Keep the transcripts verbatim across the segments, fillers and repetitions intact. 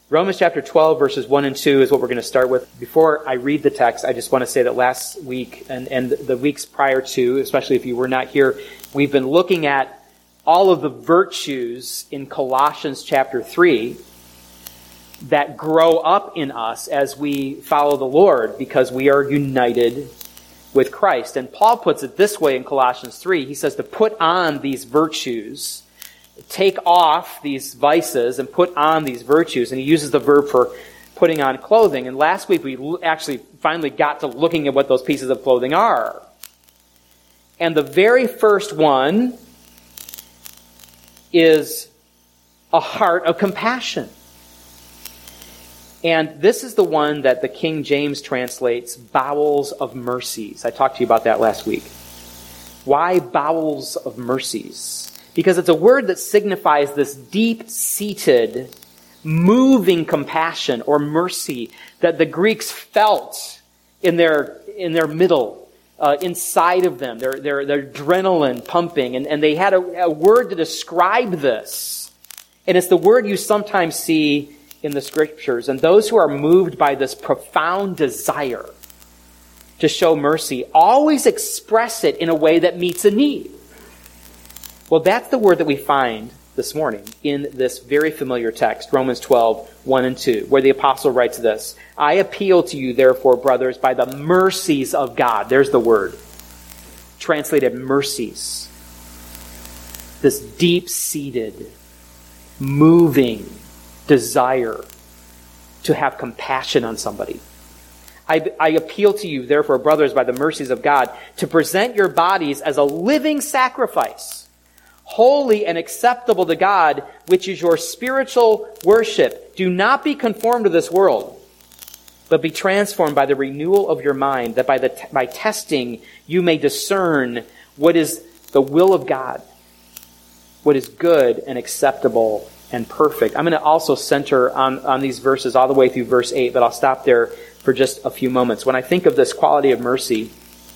Romans chapter twelve, verses one and two is what we're going to start with. Before I read the text, I just want to say that last week and, and the weeks prior to, especially if you were not here, we've been looking at all of the virtues in Colossians chapter three that grow up in us as we follow the Lord because we are united with Christ. And Paul puts it this way in Colossians three. He says to put on these virtues, take off these vices and put on these virtues. And he uses the verb for putting on clothing. And last week we actually finally got to looking at what those pieces of clothing are. And the very first one is a heart of compassion. And this is the one that the King James translates bowels of mercies. I talked to you about that last week. Why bowels of mercies? Because it's a word that signifies this deep-seated, moving compassion or mercy that the Greeks felt in their in their middle, uh, inside of them, their their, their adrenaline pumping, and, and they had a, a word to describe this. And it's the word you sometimes see in the Scriptures. And those who are moved by this profound desire to show mercy always express it in a way that meets a need. Well, that's the word that we find this morning in this very familiar text, Romans twelve, one and two, where the apostle writes this, I appeal to you, therefore, brothers, by the mercies of God. There's the word. Translated mercies. This deep-seated, moving desire to have compassion on somebody. I, I appeal to you, therefore, brothers, by the mercies of God, to present your bodies as a living sacrifice, holy and acceptable to God, which is your spiritual worship. Do not be conformed to this world, but be transformed by the renewal of your mind, that by the t- by testing you may discern what is the will of God, what is good and acceptable and perfect. I'm going to also center on, on these verses all the way through verse eight, but I'll stop there for just a few moments. When I think of this quality of mercy,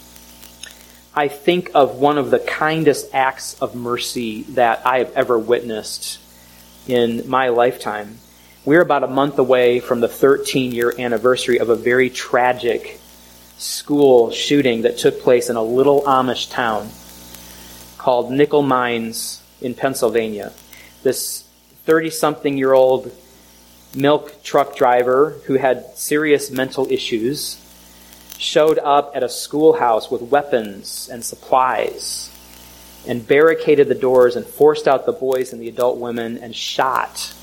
I think of one of the kindest acts of mercy that I have ever witnessed in my lifetime. We're about a month away from the thirteen-year anniversary of a very tragic school shooting that took place in a little Amish town called Nickel Mines in Pennsylvania. This thirty-something-year-old milk truck driver who had serious mental issues showed up at a schoolhouse with weapons and supplies and barricaded the doors and forced out the boys and the adult women and shot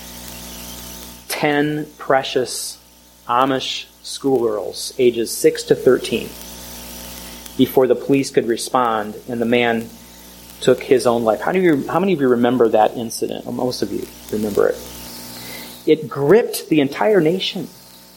ten precious Amish schoolgirls, ages six to thirteen, before the police could respond and the man took his own life. How, do you, how many of you remember that incident? Well, most of you remember it. It gripped the entire nation.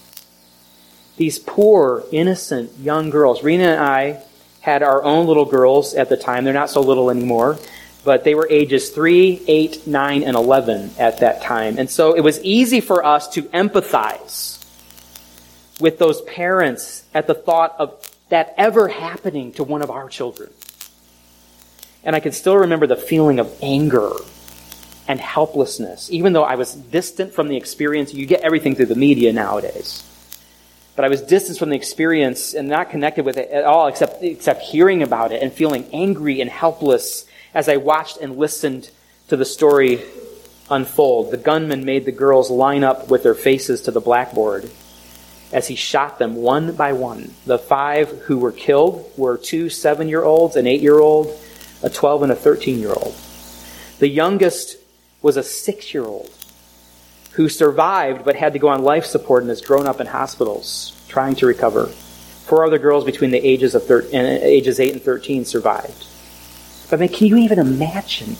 These poor, innocent young girls. Rena and I had our own little girls at the time. They're not so little anymore. But they were ages three, eight, nine, and eleven at that time. And so it was easy for us to empathize with those parents at the thought of that ever happening to one of our children. And I can still remember the feeling of anger and helplessness. Even though I was distant from the experience, you get everything through the media nowadays. But I was distant from the experience and not connected with it at all except, except hearing about it and feeling angry and helpless as I watched and listened to the story unfold. The gunman made the girls line up with their faces to the blackboard as he shot them one by one. The five who were killed were two seven-year-olds, an eight-year-old, a twelve, and a thirteen-year-old. The youngest was a six-year-old who survived but had to go on life support and has grown up in hospitals trying to recover. Four other girls between the ages of thir- and ages eight and thirteen survived. But I mean, can you even imagine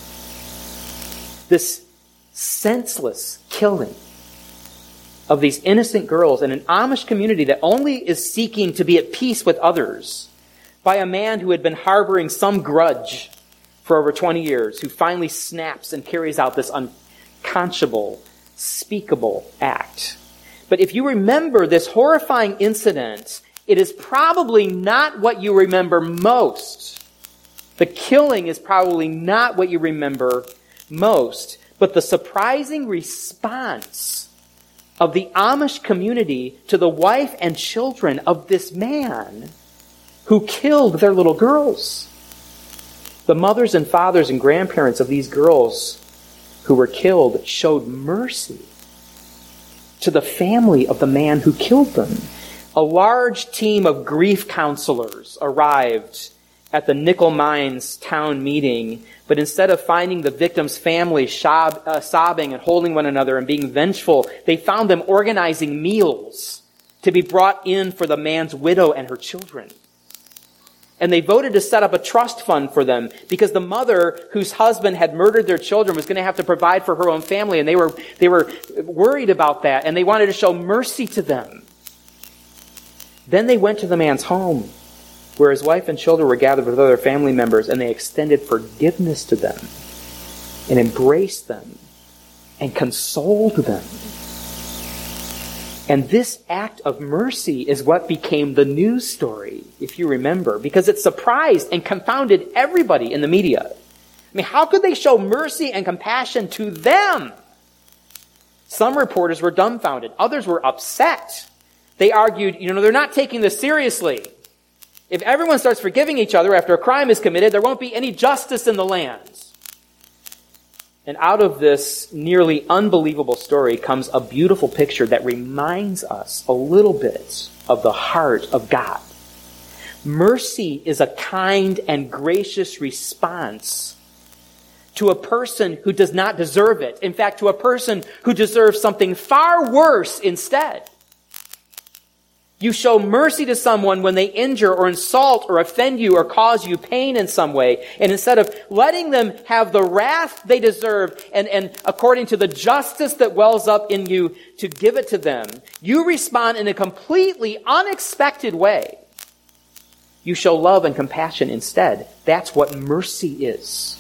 this senseless killing of these innocent girls in an Amish community that only is seeking to be at peace with others by a man who had been harboring some grudge for over twenty years, who finally snaps and carries out this unconscionable, speakable act. But if you remember this horrifying incident, it is probably not what you remember most. The killing is probably not what you remember most. But the surprising response of the Amish community to the wife and children of this man who killed their little girls. The mothers and fathers and grandparents of these girls who were killed showed mercy to the family of the man who killed them. A large team of grief counselors arrived at the Nickel Mines town meeting, but instead of finding the victim's family sob, uh, sobbing and holding one another and being vengeful, they found them organizing meals to be brought in for the man's widow and her children. And they voted to set up a trust fund for them because the mother whose husband had murdered their children was going to have to provide for her own family, and they were they were worried about that, and they wanted to show mercy to them. Then they went to the man's home, where his wife and children were gathered with other family members, and they extended forgiveness to them and embraced them and consoled them. And this act of mercy is what became the news story, if you remember, because it surprised and confounded everybody in the media. I mean, how could they show mercy and compassion to them? Some reporters were dumbfounded. Others were upset. They argued, you know, they're not taking this seriously. If everyone starts forgiving each other after a crime is committed, there won't be any justice in the land. And out of this nearly unbelievable story comes a beautiful picture that reminds us a little bit of the heart of God. Mercy is a kind and gracious response to a person who does not deserve it. In fact, to a person who deserves something far worse instead. You show mercy to someone when they injure or insult or offend you or cause you pain in some way. And instead of letting them have the wrath they deserve and, and according to the justice that wells up in you to give it to them, you respond in a completely unexpected way. You show love and compassion instead. That's what mercy is.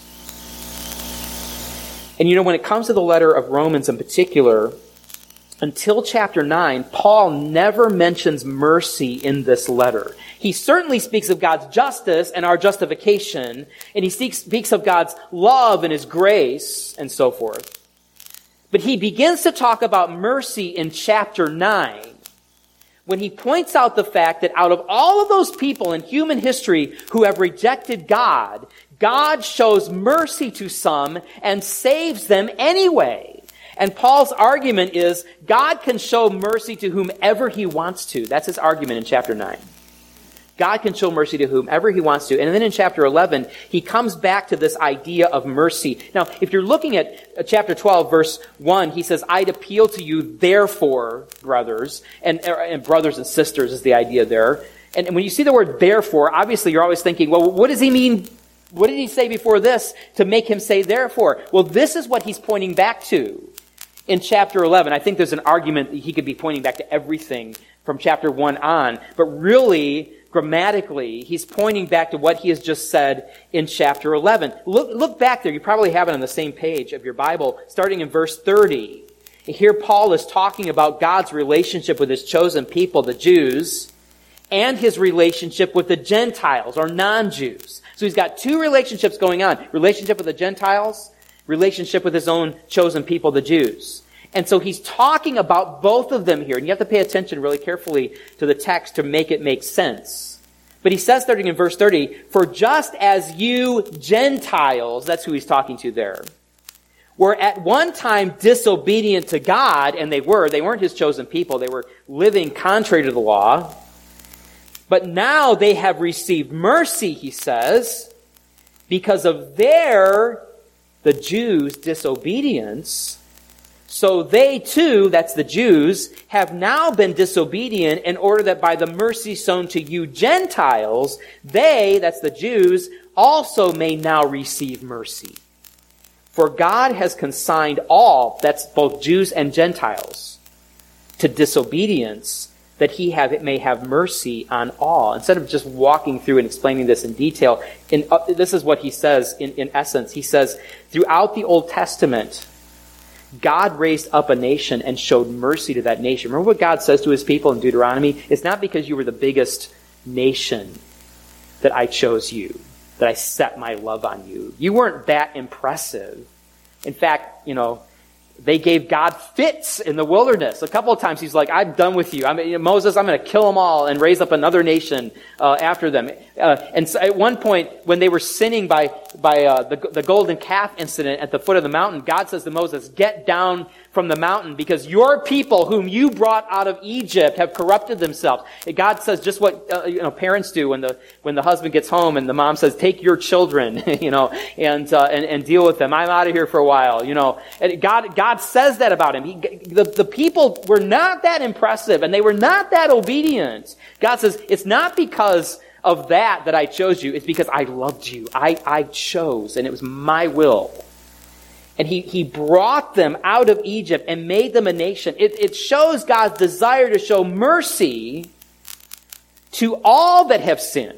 And you know, when it comes to the letter of Romans in particular, until chapter nine, Paul never mentions mercy in this letter. He certainly speaks of God's justice and our justification, and he speaks of God's love and his grace and so forth. But he begins to talk about mercy in chapter nine, when he points out the fact that out of all of those people in human history who have rejected God, God shows mercy to some and saves them anyway. And Paul's argument is God can show mercy to whomever he wants to. That's his argument in chapter nine. God can show mercy to whomever he wants to. And then in chapter eleven, he comes back to this idea of mercy. Now, if you're looking at chapter twelve, verse one, he says, I'd appeal to you, therefore, brothers, and, and brothers and sisters is the idea there. And when you see the word therefore, obviously you're always thinking, well, what does he mean? What did he say before this to make him say therefore? Well, this is what he's pointing back to. In chapter eleven, I think there's an argument that he could be pointing back to everything from chapter one on, but really, grammatically, he's pointing back to what he has just said in chapter eleven. Look, look back there. You probably have it on the same page of your Bible, starting in verse thirty. Here Paul is talking about God's relationship with his chosen people, the Jews, and his relationship with the Gentiles, or non-Jews. So he's got two relationships going on. Relationship with the Gentiles, relationship with his own chosen people, the Jews. And so he's talking about both of them here. And you have to pay attention really carefully to the text to make it make sense. But he says, starting in verse thirty, for just as you Gentiles, that's who he's talking to there, were at one time disobedient to God, and they were, they weren't his chosen people, they were living contrary to the law, but now they have received mercy, he says, because of their the Jews' disobedience, so they too, that's the Jews, have now been disobedient in order that by the mercy sown to you Gentiles, they, that's the Jews, also may now receive mercy. For God has consigned all, that's both Jews and Gentiles, to disobedience, that he have, may have mercy on all. Instead of just walking through and explaining this in detail, in, uh, this is what he says in, in essence. He says, throughout the Old Testament, God raised up a nation and showed mercy to that nation. Remember what God says to his people in Deuteronomy? It's not because you were the biggest nation that I chose you, that I set my love on you. You weren't that impressive. In fact, you know, They gave God fits in the wilderness. A couple of times he's like, I'm done with you. I mean, Moses, I'm going to kill them all and raise up another nation uh, after them. Uh, and so at one point, when they were sinning by by uh, the, the golden calf incident at the foot of the mountain, God says to Moses, get down from the mountain because your people whom you brought out of Egypt have corrupted themselves. And God says just what uh, you know parents do when the when the husband gets home and the mom says, take your children, you know, and, uh, and and deal with them. I'm out of here for a while, you know. And God God says that about him. He, the, the people were not that impressive and they were not that obedient. God says, it's not because of that that I chose you. It's because I loved you. I, I chose, and it was my will. And he, he brought them out of Egypt and made them a nation. It, it shows God's desire to show mercy to all that have sinned.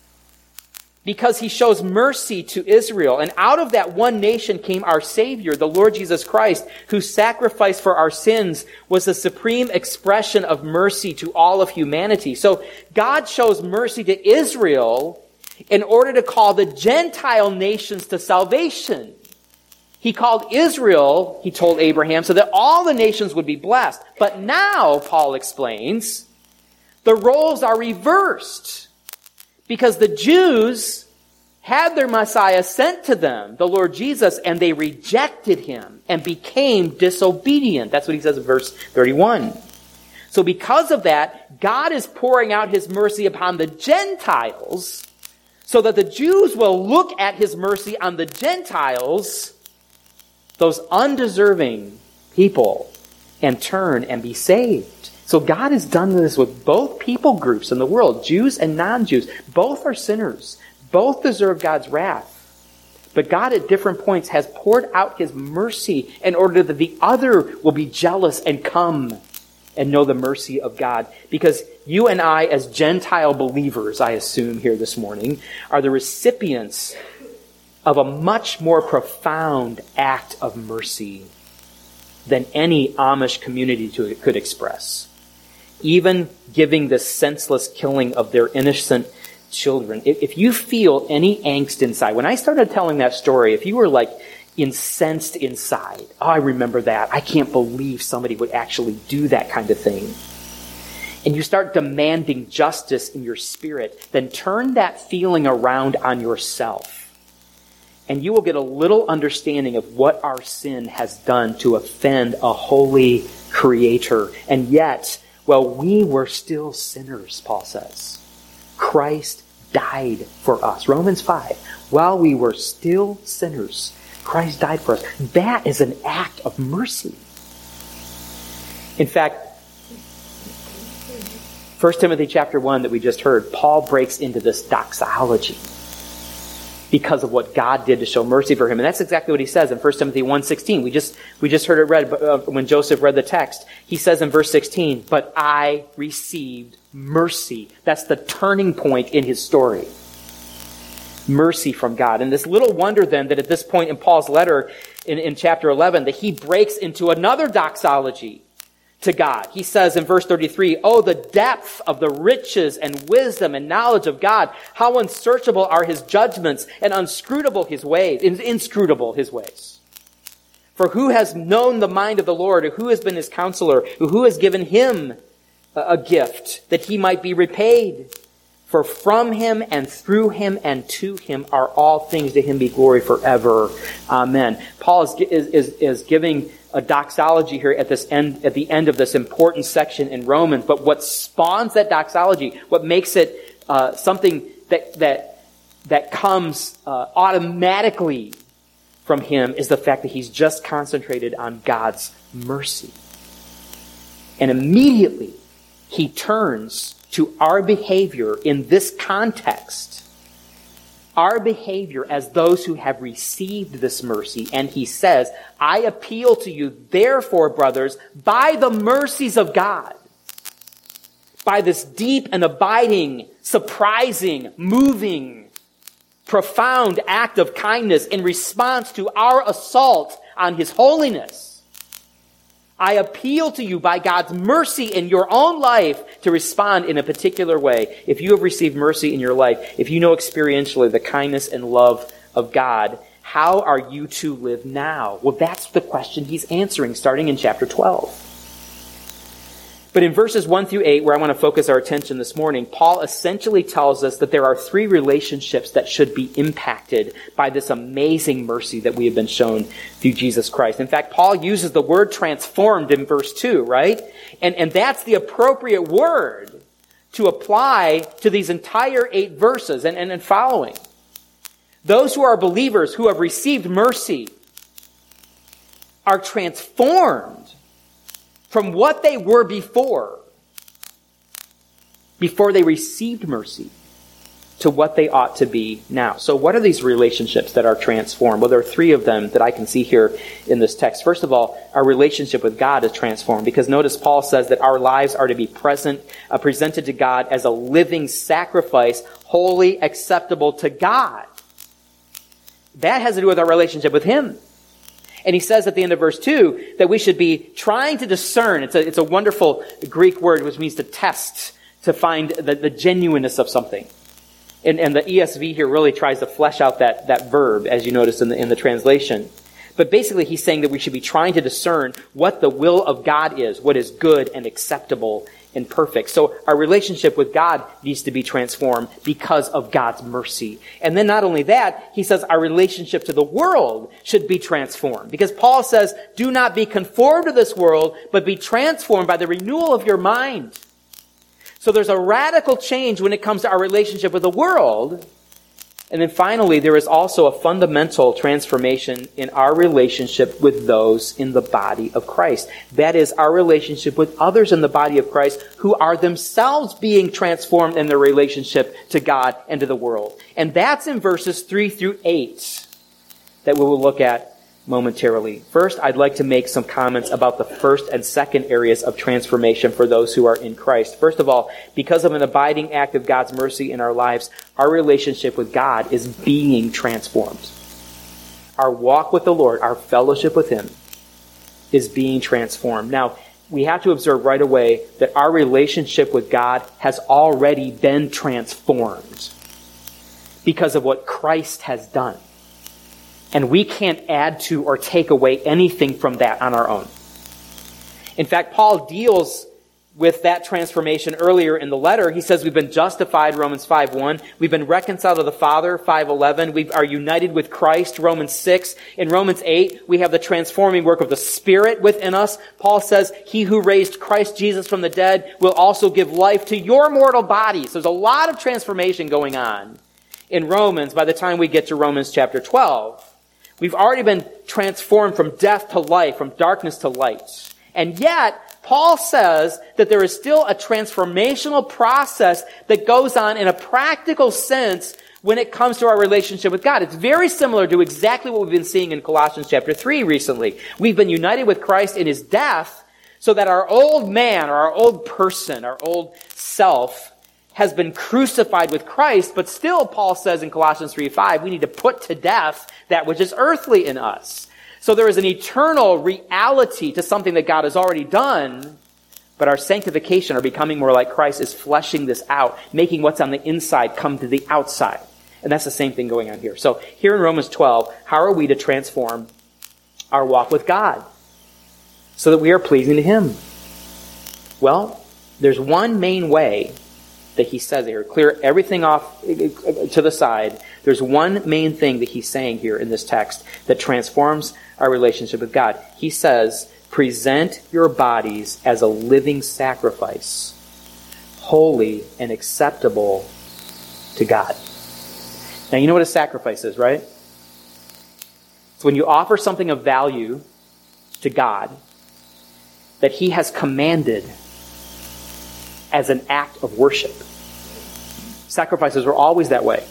Because he shows mercy to Israel. And out of that one nation came our Savior, the Lord Jesus Christ, whose sacrifice for our sins was the supreme expression of mercy to all of humanity. So God shows mercy to Israel in order to call the Gentile nations to salvation. He called Israel, he told Abraham, so that all the nations would be blessed. But now, Paul explains, the roles are reversed. Because the Jews had their Messiah sent to them, the Lord Jesus, and they rejected him and became disobedient. That's what he says in verse thirty-one. So because of that, God is pouring out his mercy upon the Gentiles so that the Jews will look at his mercy on the Gentiles, those undeserving people, and turn and be saved. So God has done this with both people groups in the world, Jews and non-Jews. Both are sinners. Both deserve God's wrath. But God at different points has poured out his mercy in order that the other will be jealous and come and know the mercy of God. Because you and I, as Gentile believers, I assume here this morning, are the recipients of a much more profound act of mercy than any Amish community could express. Even giving the senseless killing of their innocent children. If you feel any angst inside, when I started telling that story, if you were like incensed inside, oh, I remember that. I can't believe somebody would actually do that kind of thing. And you start demanding justice in your spirit, then turn that feeling around on yourself. And you will get a little understanding of what our sin has done to offend a holy Creator. And yet, well, we were still sinners, Paul says. Christ died for us. Romans five. While we were still sinners, Christ died for us. That is an act of mercy. In fact, First Timothy chapter one that we just heard, Paul breaks into this doxology because of what God did to show mercy for him. And that's exactly what he says in First Timothy one sixteen. We just we just heard it read uh, when Joseph read the text. He says in verse sixteen, but I received mercy. That's the turning point in his story. Mercy from God. And this little wonder then that at this point in Paul's letter in, in chapter eleven, that he breaks into another doxology to God. He says in verse thirty-three, oh, the depth of the riches and wisdom and knowledge of God. How unsearchable are his judgments and unscrutable his ways, inscrutable his ways. For who has known the mind of the Lord, or who has been his counselor, or who has given him a gift that he might be repaid? For from him and through him and to him are all things. To him be glory forever. Amen. Paul is, is, is, is giving a doxology here at this end, at the end of this important section in Romans. But what spawns that doxology, what makes it uh, something that that that comes uh, automatically from him, is the fact that he's just concentrated on God's mercy, and immediately he turns to our behavior in this context. Our behavior as those who have received this mercy. And he says, I appeal to you, therefore, brothers, by the mercies of God, by this deep and abiding, surprising, moving, profound act of kindness in response to our assault on his holiness. I appeal to you by God's mercy in your own life to respond in a particular way. If you have received mercy in your life, if you know experientially the kindness and love of God, How are you to live now? Well, that's the question he's answering, starting in chapter twelve. But in verses one through eight, where I want to focus our attention this morning, Paul essentially tells us that there are three relationships that should be impacted by this amazing mercy that we have been shown through Jesus Christ. In fact, Paul uses the word transformed in verse two, right? And, and that's the appropriate word to apply to these entire eight verses and, and, and following. Those who are believers who have received mercy are transformed from what they were before, before they received mercy, to what they ought to be now. So what are these relationships that are transformed? Well, there are three of them that I can see here in this text. First of all, our relationship with God is transformed, because notice Paul says that our lives are to be present, uh, presented to God as a living sacrifice, wholly acceptable to God. That has to do with our relationship with Him. And he says at the end of verse two that we should be trying to discern. It's a, it's a wonderful Greek word which means to test, to find the, the genuineness of something. And, and the E S V here really tries to flesh out that, that verb, as you notice in the, in the translation. But basically he's saying that we should be trying to discern what the will of God is, what is good and acceptable and perfect. So our relationship with God needs to be transformed because of God's mercy. And then not only that, he says our relationship to the world should be transformed. Because Paul says, do not be conformed to this world, but be transformed by the renewal of your mind. So there's a radical change when it comes to our relationship with the world. And then finally, there is also a fundamental transformation in our relationship with those in the body of Christ. That is our relationship with others in the body of Christ who are themselves being transformed in their relationship to God and to the world. And that's in verses three through eight that we will look at momentarily. First, I'd like to make some comments about the first and second areas of transformation for those who are in Christ. First of all, because of an abiding act of God's mercy in our lives, our relationship with God is being transformed. Our walk with the Lord, our fellowship with Him, is being transformed. Now, we have to observe right away that our relationship with God has already been transformed because of what Christ has done. And we can't add to or take away anything from that on our own. In fact, Paul deals with that transformation earlier in the letter. He says we've been justified, Romans five one. We've been reconciled to the Father, five eleven. We are united with Christ, Romans six. In Romans eight, we have the transforming work of the Spirit within us. Paul says, he who raised Christ Jesus from the dead will also give life to your mortal bodies. There's a lot of transformation going on in Romans by the time we get to Romans chapter twelve. We've already been transformed from death to life, from darkness to light. And yet, Paul says that there is still a transformational process that goes on in a practical sense when it comes to our relationship with God. It's very similar to exactly what we've been seeing in Colossians chapter three recently. We've been united with Christ in His death so that our old man or our old person, our old self, has been crucified with Christ, but still, Paul says in Colossians three five, we need to put to death that which is earthly in us. So there is an eternal reality to something that God has already done, but our sanctification, our becoming more like Christ, is fleshing this out, making what's on the inside come to the outside. And that's the same thing going on here. So here in Romans twelve, how are we to transform our walk with God so that we are pleasing to Him? Well, there's one main way that he says here. Clear everything off to the side. There's one main thing that he's saying here in this text that transforms our relationship with God. He says, present your bodies as a living sacrifice, holy and acceptable to God. Now, you know what a sacrifice is, right? It's when you offer something of value to God that He has commanded as an act of worship. Sacrifices were always that way.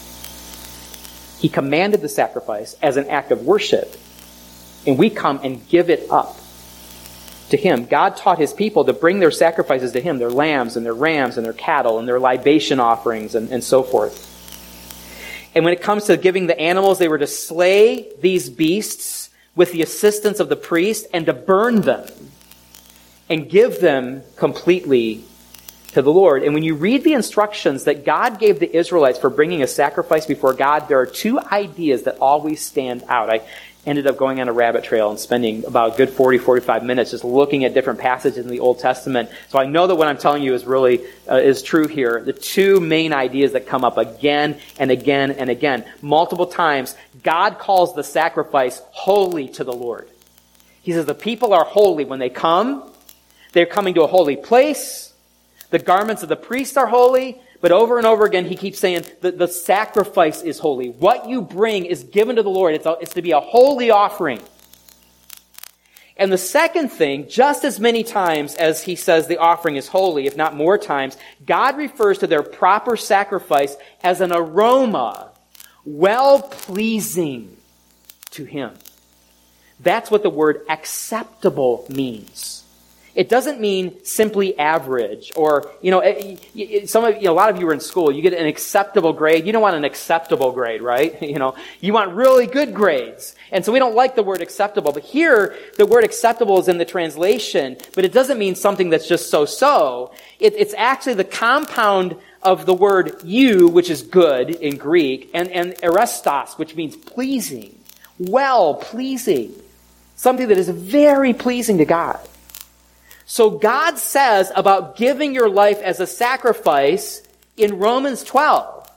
He commanded the sacrifice as an act of worship, and we come and give it up to Him. God taught His people to bring their sacrifices to Him, their lambs and their rams and their cattle and their libation offerings and, and so forth. And when it comes to giving the animals, they were to slay these beasts with the assistance of the priest and to burn them and give them completely to the Lord. And when you read the instructions that God gave the Israelites for bringing a sacrifice before God, there are two ideas that always stand out. I ended up going on a rabbit trail and spending about a good forty, forty-five minutes just looking at different passages in the Old Testament. So I know that what I'm telling you is really uh, is true here. The two main ideas that come up again and again and again, multiple times, God calls the sacrifice holy to the Lord. He says the people are holy when they come. They're coming to a holy place. The garments of the priests are holy. But over and over again, he keeps saying that the sacrifice is holy. What you bring is given to the Lord. It's, a, it's to be a holy offering. And the second thing, just as many times as he says the offering is holy, if not more times, God refers to their proper sacrifice as an aroma, well-pleasing to him. That's what the word acceptable means. It doesn't mean simply average or, you know, some of, you know, a lot of you are in school. You get an acceptable grade. You don't want an acceptable grade, right? You know, you want really good grades. And so we don't like the word acceptable. But here, the word acceptable is in the translation, but it doesn't mean something that's just so-so. It, it's actually the compound of the word you, which is good in Greek, and, and erestos, which means pleasing, well pleasing. Something that is very pleasing to God. So God says about giving your life as a sacrifice in Romans twelve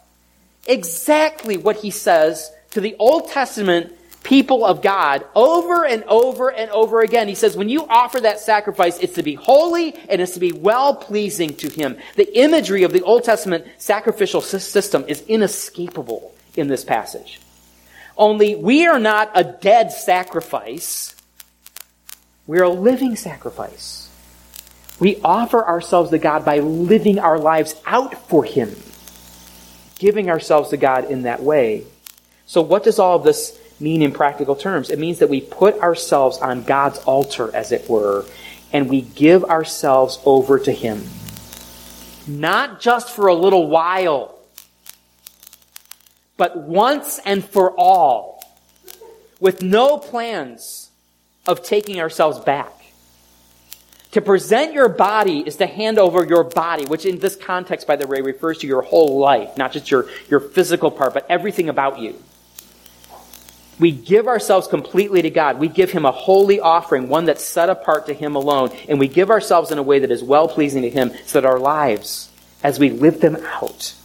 exactly what he says to the Old Testament people of God over and over and over again. He says when you offer that sacrifice, it's to be holy and it's to be well-pleasing to him. The imagery of the Old Testament sacrificial system is inescapable in this passage. Only we are not a dead sacrifice. We're a living sacrifice. We offer ourselves to God by living our lives out for him, giving ourselves to God in that way. So what does all of this mean in practical terms? It means that we put ourselves on God's altar, as it were, and we give ourselves over to him. Not just for a little while, but once and for all, with no plans of taking ourselves back. To present your body is to hand over your body, which in this context, by the way, refers to your whole life, not just your, your physical part, but everything about you. We give ourselves completely to God. We give him a holy offering, one that's set apart to him alone, and we give ourselves in a way that is well-pleasing to him so that our lives, as we live them out,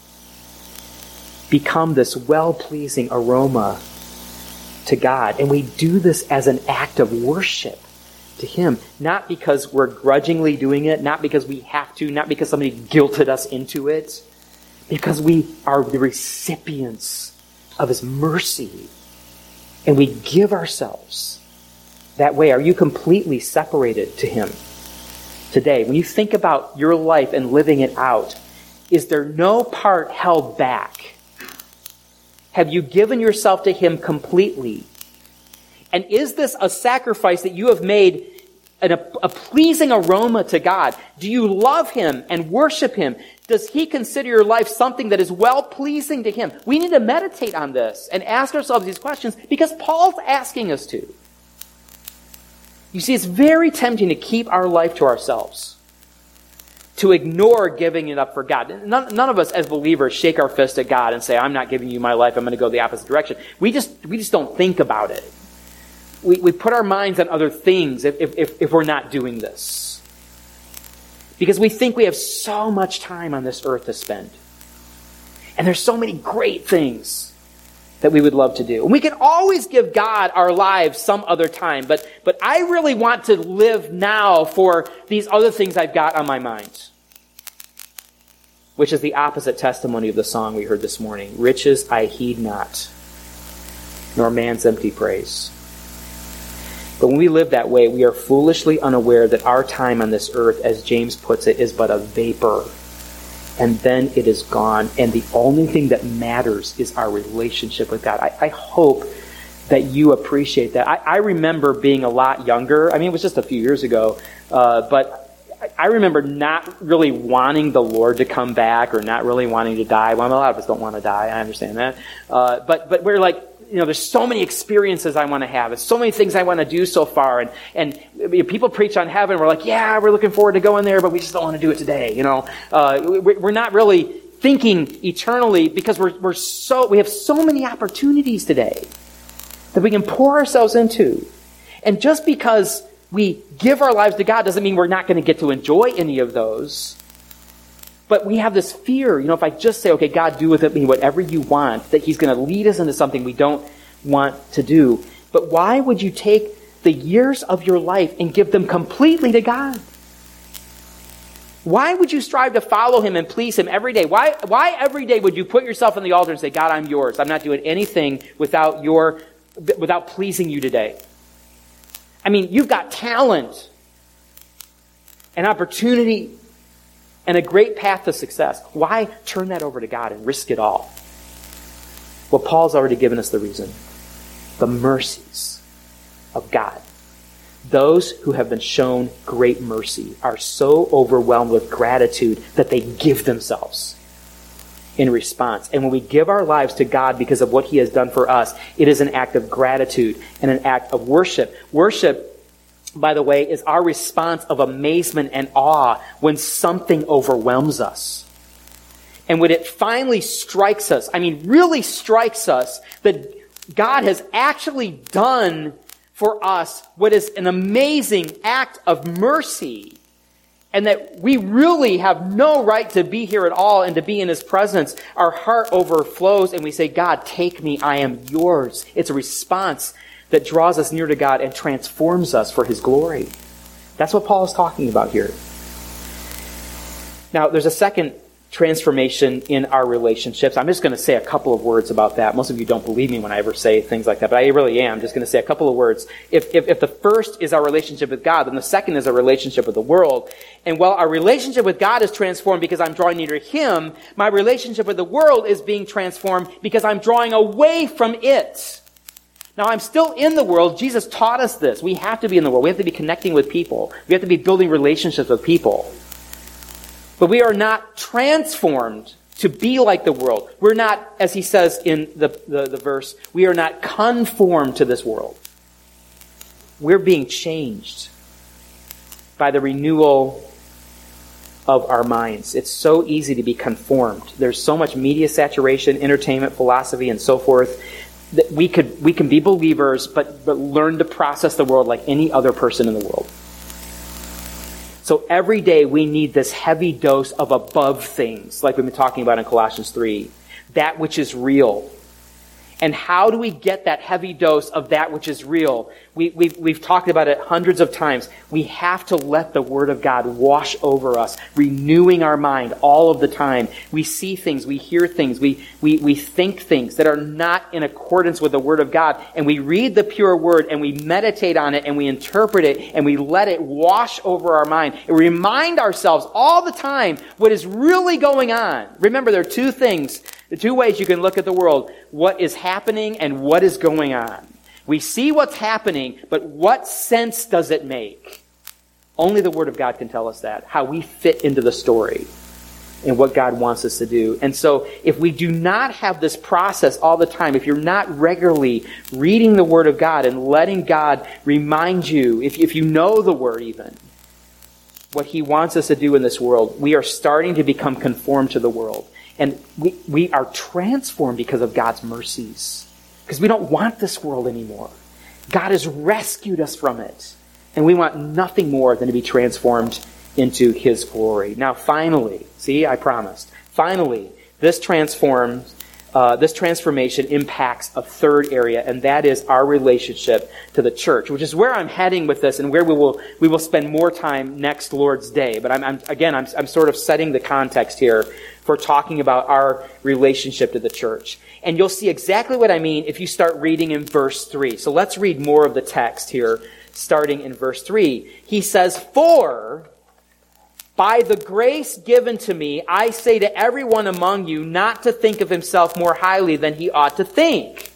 become this well-pleasing aroma to God. And we do this as an act of worship to him, not because we're grudgingly doing it, not because we have to, not because somebody guilted us into it, because we are the recipients of his mercy, and we give ourselves that way. Are you completely separated to him today? When you think about your life and living it out, is there no part held back? Have you given yourself to him completely? And is this a sacrifice that you have made an, a, a pleasing aroma to God? Do you love him and worship him? Does he consider your life something that is well-pleasing to him? We need to meditate on this and ask ourselves these questions because Paul's asking us to. You see, it's very tempting to keep our life to ourselves, to ignore giving it up for God. None, none of us as believers shake our fist at God and say, I'm not giving you my life, I'm going to go the opposite direction. We just, we just don't think about it. We, we put our minds on other things if, if, if we're not doing this. Because we think we have so much time on this earth to spend. And there's so many great things that we would love to do. And we can always give God our lives some other time. But, but I really want to live now for these other things I've got on my mind. Which is the opposite testimony of the song we heard this morning. Riches I heed not, nor man's empty praise. But when we live that way, we are foolishly unaware that our time on this earth, as James puts it, is but a vapor. And then it is gone. And the only thing that matters is our relationship with God. I, I hope that you appreciate that. I, I remember being a lot younger. I mean, it was just a few years ago. Uh, but I, I remember not really wanting the Lord to come back or not really wanting to die. Well, a lot of us don't want to die. I understand that. Uh, but, but we're like, you know, there's so many experiences I want to have. There's so many things I want to do so far. And, and people preach on heaven. We're like, yeah, we're looking forward to going there, but we just don't want to do it today. You know, uh, we're not really thinking eternally because we're, we're so, we have so many opportunities today that we can pour ourselves into. And just because we give our lives to God doesn't mean we're not going to get to enjoy any of those. But we have this fear, you know, if I just say, okay, God, do with me whatever you want, that he's going to lead us into something we don't want to do. But why would you take the years of your life and give them completely to God? Why would you strive to follow him and please him every day? Why, why every day would you put yourself on the altar and say, God, I'm yours. I'm not doing anything without your, without pleasing you today. I mean, you've got talent and opportunity and a great path to success. Why turn that over to God and risk it all? Well, Paul's already given us the reason. The mercies of God. Those who have been shown great mercy are so overwhelmed with gratitude that they give themselves in response. And when we give our lives to God because of what he has done for us, it is an act of gratitude and an act of worship. Worship, by the way, is our response of amazement and awe when something overwhelms us. And when it finally strikes us, I mean, really strikes us, that God has actually done for us what is an amazing act of mercy, and that we really have no right to be here at all and to be in his presence, our heart overflows and we say, God, take me, I am yours. It's a response that draws us near to God and transforms us for his glory. That's what Paul is talking about here. Now, there's a second transformation in our relationships. I'm just going to say a couple of words about that. Most of you don't believe me when I ever say things like that, but I really am. I'm just going to say a couple of words. If, if, if the first is our relationship with God, then the second is our relationship with the world. And while our relationship with God is transformed because I'm drawing near to him, my relationship with the world is being transformed because I'm drawing away from it. Now, I'm still in the world. Jesus taught us this. We have to be in the world. We have to be connecting with people. We have to be building relationships with people. But we are not transformed to be like the world. We're not, as he says in the, the, the verse, we are not conformed to this world. We're being changed by the renewal of our minds. It's so easy to be conformed. There's so much media saturation, entertainment, philosophy, and so forth, that we could we can be believers, but, but learn to process the world like any other person in the world. So every day we need this heavy dose of above things, like we've been talking about in Colossians three. That which is real. And how do we get that heavy dose of that which is real? We, we've, we've talked about it hundreds of times. We have to let the Word of God wash over us, renewing our mind all of the time. We see things, we hear things, we, we, we think things that are not in accordance with the Word of God. And we read the pure Word and we meditate on it and we interpret it and we let it wash over our mind. And we remind ourselves all the time what is really going on. Remember, there are two things. The two ways you can look at the world: what is happening and what is going on. We see what's happening, but what sense does it make? Only the Word of God can tell us that, how we fit into the story and what God wants us to do. And so if we do not have this process all the time, if you're not regularly reading the Word of God and letting God remind you, if, if you know the Word even, what he wants us to do in this world, we are starting to become conformed to the world. And we, we are transformed because of God's mercies. Because we don't want this world anymore. God has rescued us from it. And we want nothing more than to be transformed into his glory. Now finally, see, I promised. Finally, this transforms, uh, this transformation impacts a third area, and that is our relationship to the church, which is where I'm heading with this and where we will we will spend more time next Lord's Day. But I'm, I'm again, I'm, I'm sort of setting the context here for talking about our relationship to the church. And you'll see exactly what I mean if you start reading in verse three. So let's read more of the text here, starting in verse three. He says, "For by the grace given to me, I say to everyone among you not to think of himself more highly than he ought to think."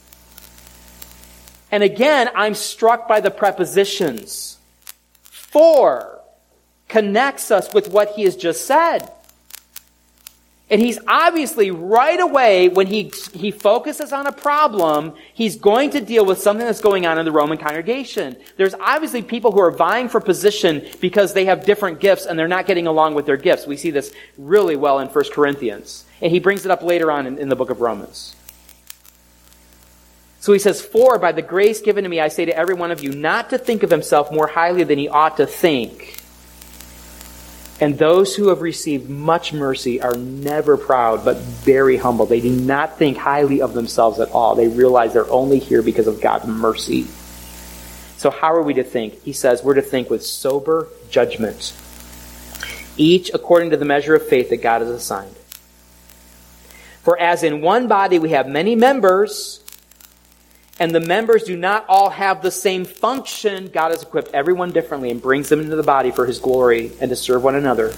And again, I'm struck by the prepositions. For connects us with what he has just said. And he's obviously right away, when he, he focuses on a problem, he's going to deal with something that's going on in the Roman congregation. There's obviously people who are vying for position because they have different gifts and they're not getting along with their gifts. We see this really well in First Corinthians. And he brings it up later on in, in the book of Romans. So he says, "For by the grace given to me, I say to every one of you, not to think of himself more highly than he ought to think. And those who have received much mercy are never proud, but very humble." They do not think highly of themselves at all. They realize they're only here because of God's mercy. So how are we to think? He says we're to think with sober judgment, each according to the measure of faith that God has assigned. "For as in one body we have many members, and the members do not all have the same function, God has equipped everyone differently and brings them into the body for his glory and to serve one another.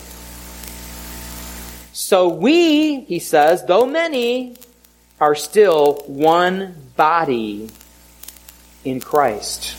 So we," he says, "though many, are still one body in Christ,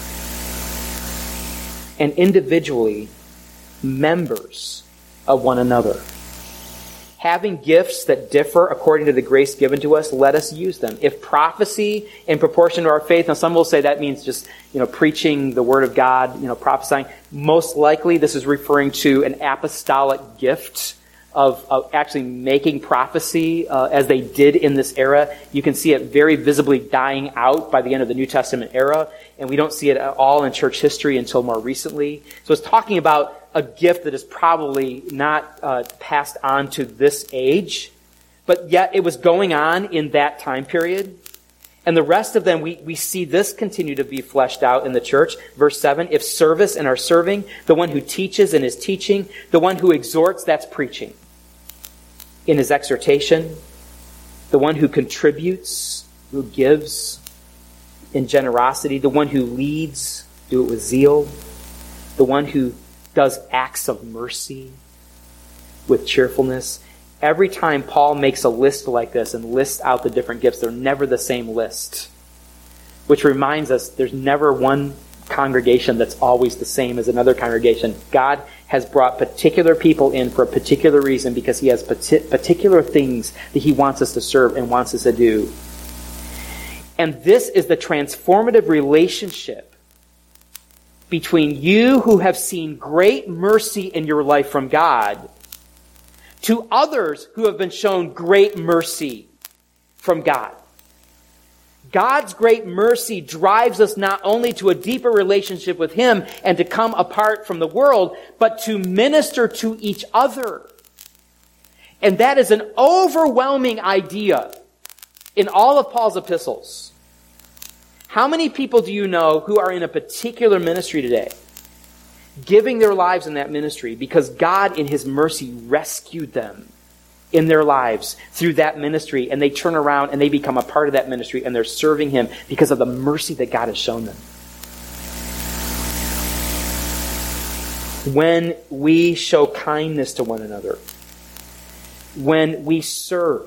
and individually members of one another. Having gifts that differ according to the grace given to us, let us use them. If prophecy in proportion to our faith," now some will say that means just, you know, preaching the word of God, you know, prophesying. Most likely this is referring to an apostolic gift of, of actually making prophecy uh, as they did in this era. You can see it very visibly dying out by the end of the New Testament era, and we don't see it at all in church history until more recently. So it's talking about a gift that is probably not uh, passed on to this age, but yet it was going on in that time period. And the rest of them, we, we see this continue to be fleshed out in the church. Verse seven, "If service and our serving, the one who teaches and is teaching, the one who exhorts," that's preaching, "in his exhortation, the one who contributes, who gives in generosity, the one who leads, do it with zeal, the one who does acts of mercy with cheerfulness." Every time Paul makes a list like this and lists out the different gifts, they're never the same list. Which reminds us, there's never one congregation that's always the same as another congregation. God has brought particular people in for a particular reason because he has particular things that he wants us to serve and wants us to do. And this is the transformative relationship between you who have seen great mercy in your life from God to others who have been shown great mercy from God. God's great mercy drives us not only to a deeper relationship with him and to come apart from the world, but to minister to each other. And that is an overwhelming idea in all of Paul's epistles. How many people do you know who are in a particular ministry today, giving their lives in that ministry because God in his mercy rescued them in their lives through that ministry, and they turn around and they become a part of that ministry and they're serving him because of the mercy that God has shown them? When we show kindness to one another, when we serve,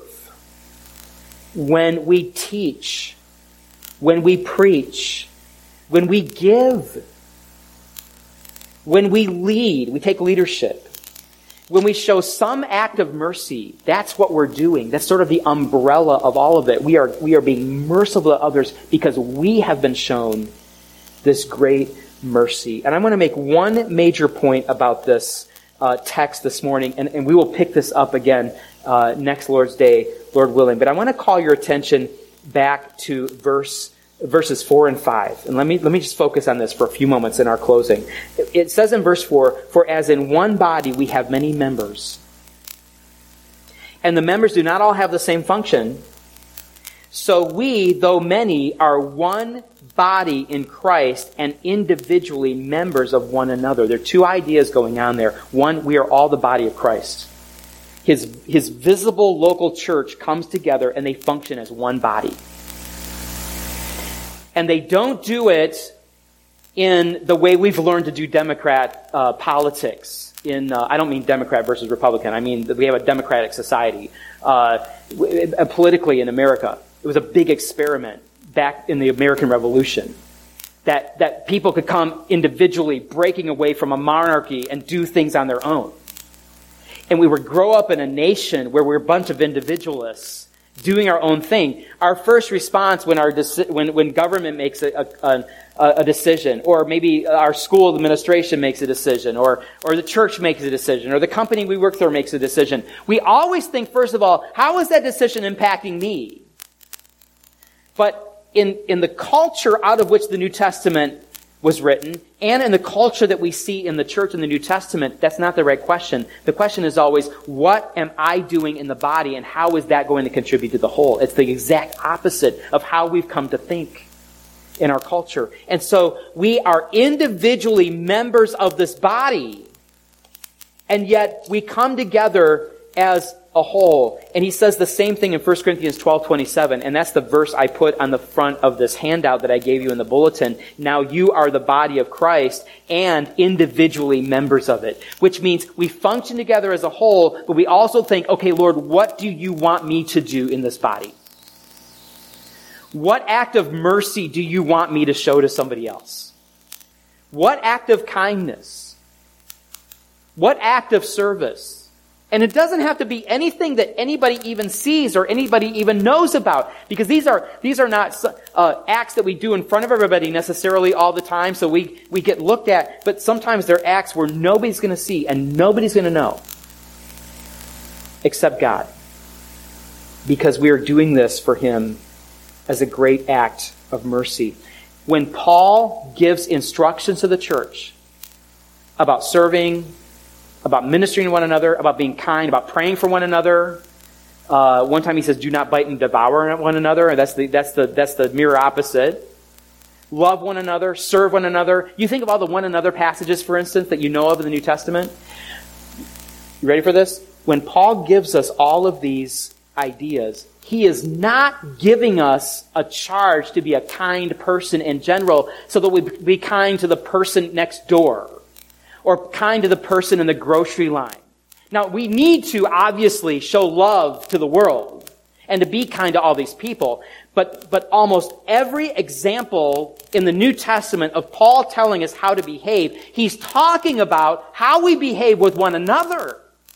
when we teach, when we preach, when we give, when we lead, we take leadership, when we show some act of mercy, that's what we're doing. That's sort of the umbrella of all of it. We are, we are being merciful to others because we have been shown this great mercy. And I want to make one major point about this uh, text this morning, and, and we will pick this up again uh, next Lord's Day, Lord willing. But I want to call your attention back to verse verses four and five. And let me let me just focus on this for a few moments in our closing. It says in verse four, "For as in one body we have many members, and the members do not all have the same function, so we, though many, are one body in Christ and individually members of one another." There are two ideas going on there. One, we are all the body of Christ. His, his visible local church comes together and they function as one body. And they don't do it in the way we've learned to do Democrat uh, politics. In uh, I don't mean Democrat versus Republican. I mean that we have a democratic society. Uh, politically in America, it was a big experiment back in the American Revolution. That, that people could come individually breaking away from a monarchy and do things on their own. and we would grow up in a nation where we're a bunch of individualists doing our own thing, our first response when our deci- when when government makes a, a, a, a decision, or maybe our school administration makes a decision, or or the church makes a decision, or the company we work for makes a decision, we always think, first of all, how is that decision impacting me? But in in the culture out of which the New Testament was written, and in the culture that we see in the church in the New Testament, that's not the right question. The question is always, what am I doing in the body, and how is that going to contribute to the whole? It's the exact opposite of how we've come to think in our culture. And so we are individually members of this body, and yet we come together as a whole. And he says the same thing in First Corinthians twelve twenty-seven, and that's the verse I put on the front of this handout that I gave you in the bulletin. Now you are the body of Christ and individually members of it, which means we function together as a whole, but we also think, okay, Lord, what do you want me to do in this body? What act of mercy do you want me to show to somebody else? What act of kindness? What act of service? And it doesn't have to be anything that anybody even sees or anybody even knows about, because these are these are not uh, acts that we do in front of everybody necessarily all the time, so we, we get looked at, but sometimes they're acts where nobody's going to see and nobody's going to know except God, because we are doing this for Him as a great act of mercy. When Paul gives instructions to the church about serving, about ministering to one another, about being kind, about praying for one another. Uh, one time he says, "Do not bite and devour one another," and that's the that's the that's the mirror opposite. Love one another, serve one another. You think of all the one another passages, for instance, that you know of in the New Testament. You ready for this? When Paul gives us all of these ideas, he is not giving us a charge to be a kind person in general, so that we be kind to the person next door, or kind to the person in the grocery line. Now, we need to obviously show love to the world and to be kind to all these people, but, but almost every example in the New Testament of Paul telling us how to behave, he's talking about how we behave with one another.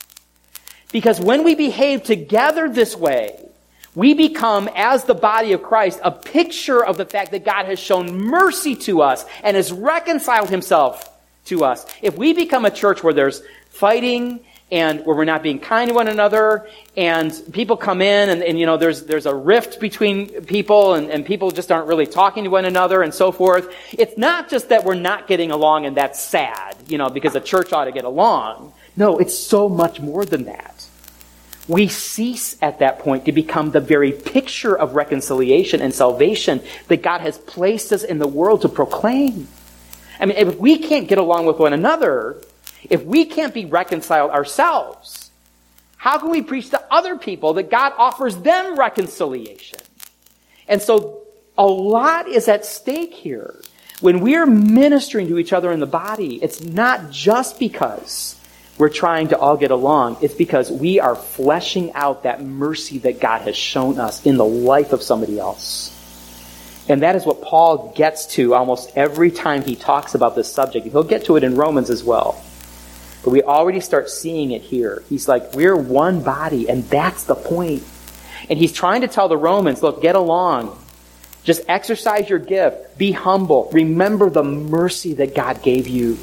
Because when we behave together this way, we become, as the body of Christ, a picture of the fact that God has shown mercy to us and has reconciled Himself to us. If we become a church where there's fighting and where we're not being kind to one another, and people come in and, and you know, there's there's a rift between people, and, and people just aren't really talking to one another and so forth, it's not just that we're not getting along and that's sad, you know, because a church ought to get along. No, it's so much more than that. We cease at that point to become the very picture of reconciliation and salvation that God has placed us in the world to proclaim. I mean, if we can't get along with one another, if we can't be reconciled ourselves, how can we preach to other people that God offers them reconciliation? And so a lot is at stake here. When we're ministering to each other in the body, it's not just because we're trying to all get along. It's because we are fleshing out that mercy that God has shown us in the life of somebody else. And that is what Paul gets to almost every time he talks about this subject. He'll get to it in Romans as well. But we already start seeing it here. He's like, we're one body, and that's the point. And he's trying to tell the Romans, look, get along. Just exercise your gift. Be humble. Remember the mercy that God gave you.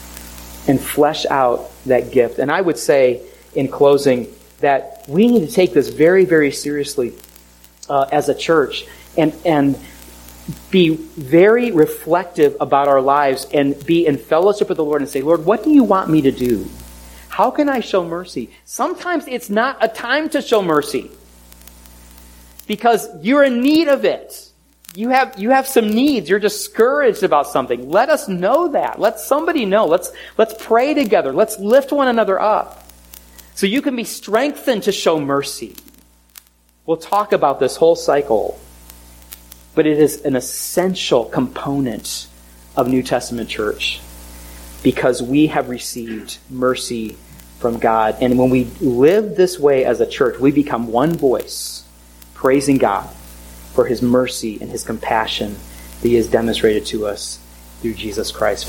And flesh out that gift. And I would say, in closing, that we need to take this very, very seriously uh, as a church. And and be very reflective about our lives and be in fellowship with the Lord and say, Lord, what do you want me to do? How can I show mercy? Sometimes it's not a time to show mercy because you're in need of it. You have, you have some needs. You're discouraged about something. Let us know that. Let somebody know. Let's, let's pray together. Let's lift one another up so you can be strengthened to show mercy. We'll talk about this whole cycle. But it is an essential component of New Testament church because we have received mercy from God. And when we live this way as a church, we become one voice praising God for His mercy and His compassion that He has demonstrated to us through Jesus Christ.